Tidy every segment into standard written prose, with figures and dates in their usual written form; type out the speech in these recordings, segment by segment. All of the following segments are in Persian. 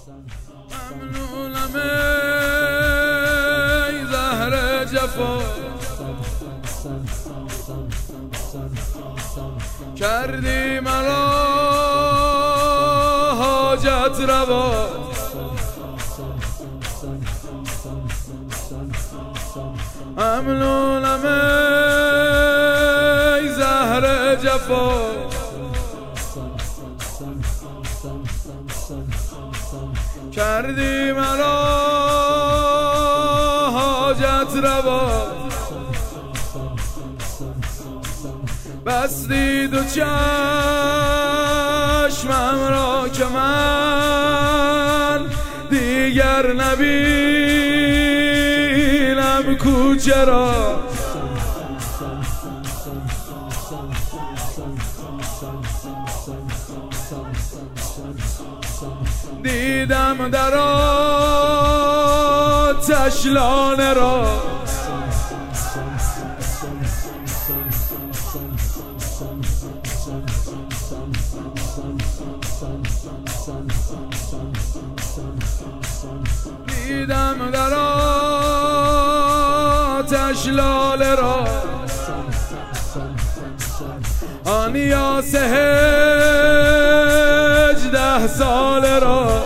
ممنونم ای زهر جفا، کردی مرا حاجت روا. ممنونم ای زهر جفا، کردی مرا حاجت روا. بستی دو چشمم را که من دیگر نبینم کوچه را. دیدم در آتش لانه را، دیدم در آتش لاله را. آن یاس 18 ساله را،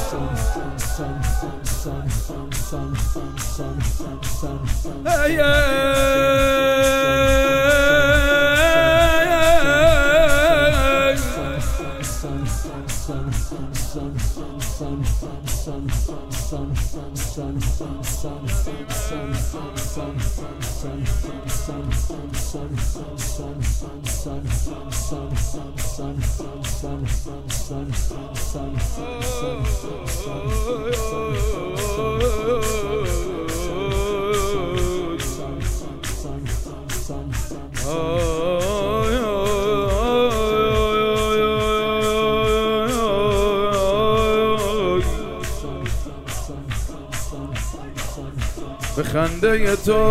به خنده تو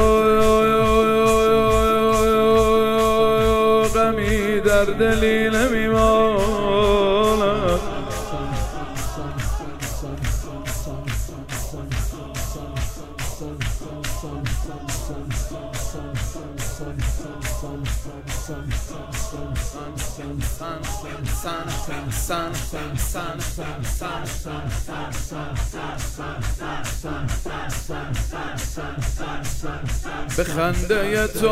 غمی در دلی نمیماند. به خنده تو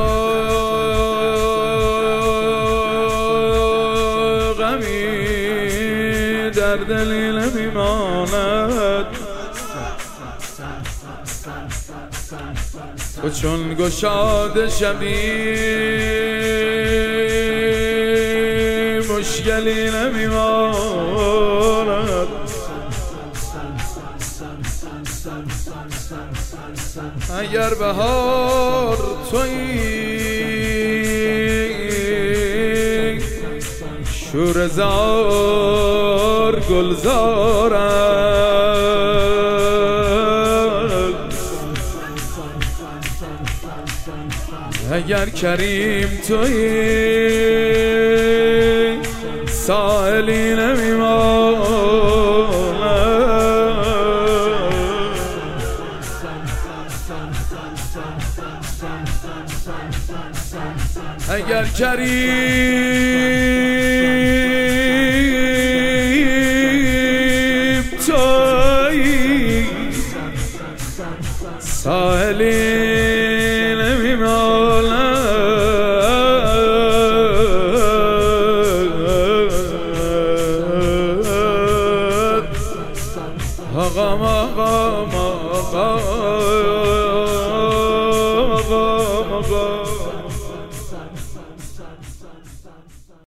غمی در دلی نمیماند. و چون گشاد شبی مشکلی نمیماند. اگر بهار تویی شور زار گلزارد، اگر کریم تویی سائلی نمیماند. اگر کریم تویی سائلی نمیماند. آقا